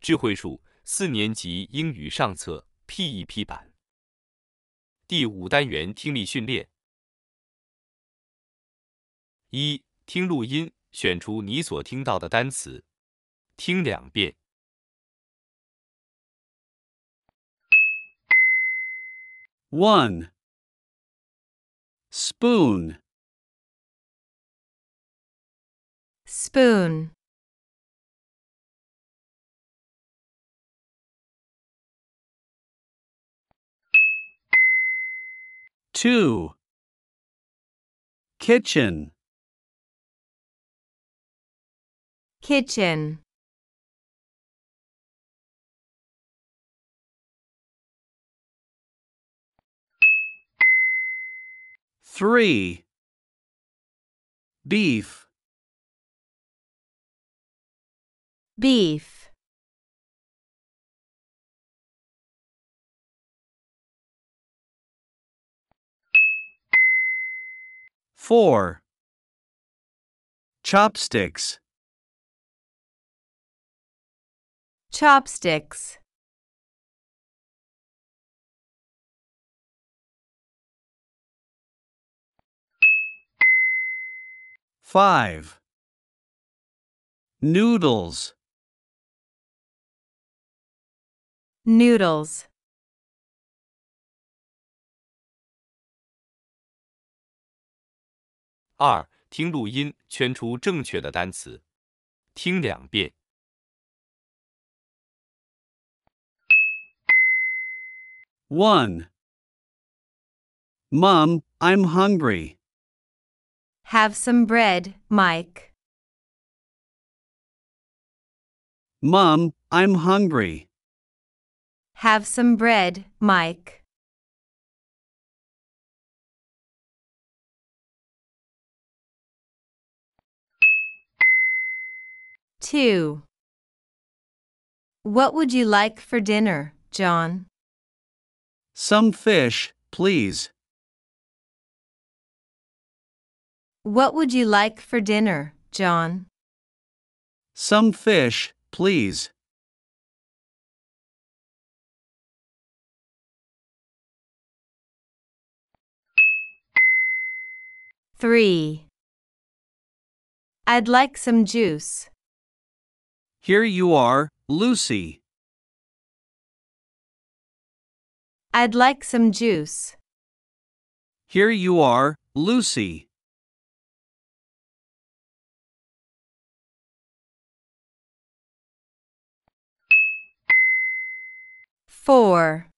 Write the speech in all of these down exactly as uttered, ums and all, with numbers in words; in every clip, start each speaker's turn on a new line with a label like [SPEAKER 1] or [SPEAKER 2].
[SPEAKER 1] 智慧树四年级英语上册 P E P 版。第五单元听力训练。一、听录音，选出你所听到的单词，听两遍。
[SPEAKER 2] one. Spoon.
[SPEAKER 3] Spoon.
[SPEAKER 2] two. Kitchen.
[SPEAKER 3] Kitchen.
[SPEAKER 2] three. Beef.
[SPEAKER 3] Beef.
[SPEAKER 2] four. Chopsticks.
[SPEAKER 3] Chopsticks.
[SPEAKER 2] five. Noodles.
[SPEAKER 3] Noodles.
[SPEAKER 1] 二、听录音，圈出正确的单词，听两遍。
[SPEAKER 2] one. Mom, I'm hungry.
[SPEAKER 3] Have some bread, Mike.
[SPEAKER 2] Mom, I'm hungry.
[SPEAKER 3] Have some bread, Mike. Two. What would you like for dinner, John?
[SPEAKER 2] Some fish, please.
[SPEAKER 3] What would you like for dinner, John?
[SPEAKER 2] Some fish, please.
[SPEAKER 3] Three. I'd like some juice.
[SPEAKER 2] Here you are, Lucy.
[SPEAKER 3] I'd like some juice.
[SPEAKER 2] Here you are, Lucy.
[SPEAKER 3] Four.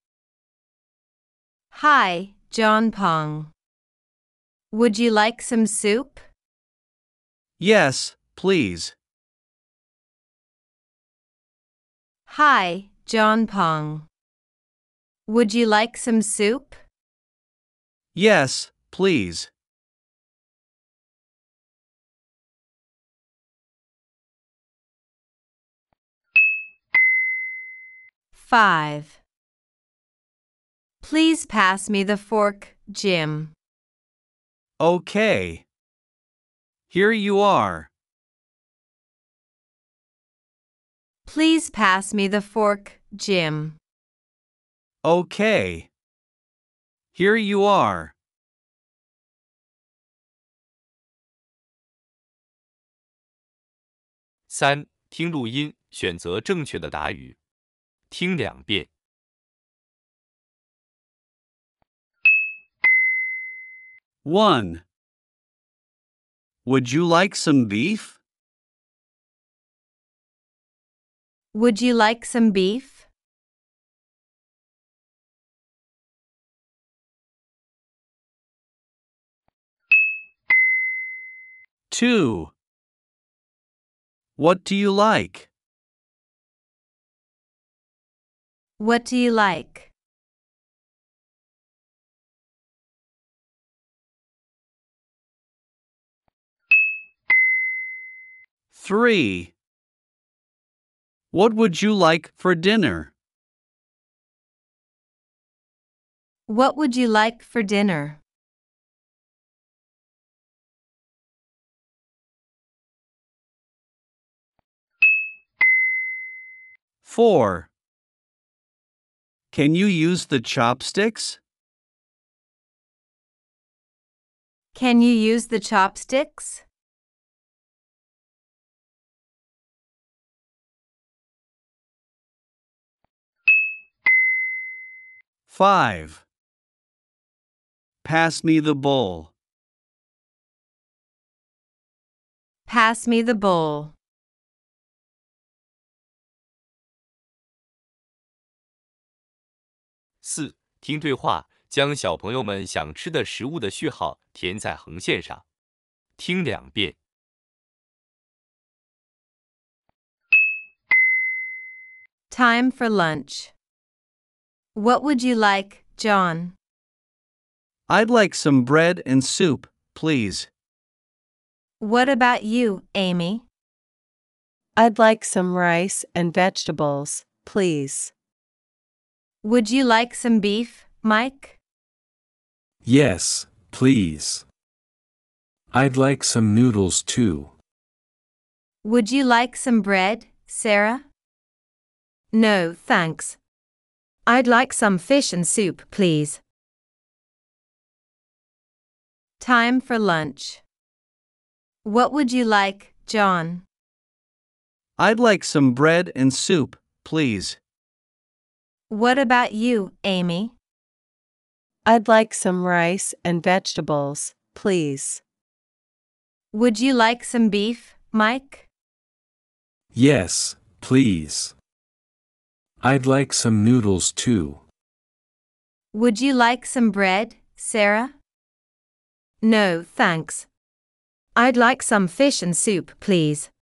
[SPEAKER 3] Hi, John Pong. Would you like some soup?
[SPEAKER 2] Yes, please.
[SPEAKER 3] Hi, John Pong. Would you like some soup?
[SPEAKER 2] Yes, please.
[SPEAKER 3] Five. Please pass me the fork, Jim.
[SPEAKER 2] Okay. Here you are.
[SPEAKER 3] Please pass me the fork, Jim.
[SPEAKER 2] Okay. Here you are.
[SPEAKER 1] 三、听录音，选择正确的答语，听两遍。
[SPEAKER 2] one. Would you like some beef?
[SPEAKER 3] Would you like some beef?
[SPEAKER 2] two. What do you like?
[SPEAKER 3] What do you like?
[SPEAKER 2] three. What would you like for dinner?
[SPEAKER 3] What would you like for dinner?
[SPEAKER 2] four. Can you use the chopsticks?
[SPEAKER 3] Can you use the chopsticks?
[SPEAKER 2] Five. Pass me the bowl.
[SPEAKER 3] Pass me the bowl.
[SPEAKER 1] 四、听对话，将小朋友们想吃的食物的序号填在横线上。听两遍。
[SPEAKER 3] Time for lunch. What would you like, John?
[SPEAKER 2] I'd like some bread and soup, please.
[SPEAKER 3] What about you, Amy?
[SPEAKER 4] I'd like some rice and vegetables, please.
[SPEAKER 3] Would you like some beef, Mike?
[SPEAKER 5] Yes, please. I'd like some noodles too.
[SPEAKER 3] Would you like some bread, Sarah? No, thanks. I'd like some fish and soup, please. Time for lunch. What would you like, John?
[SPEAKER 2] I'd like some bread and soup, please.
[SPEAKER 3] What about you, Amy?
[SPEAKER 4] I'd like some rice and vegetables, please.
[SPEAKER 3] Would you like some beef, Mike?
[SPEAKER 5] Yes, please. I'd like some noodles too.
[SPEAKER 3] Would you like some bread, Sarah? No, thanks. I'd like some fish and soup, please.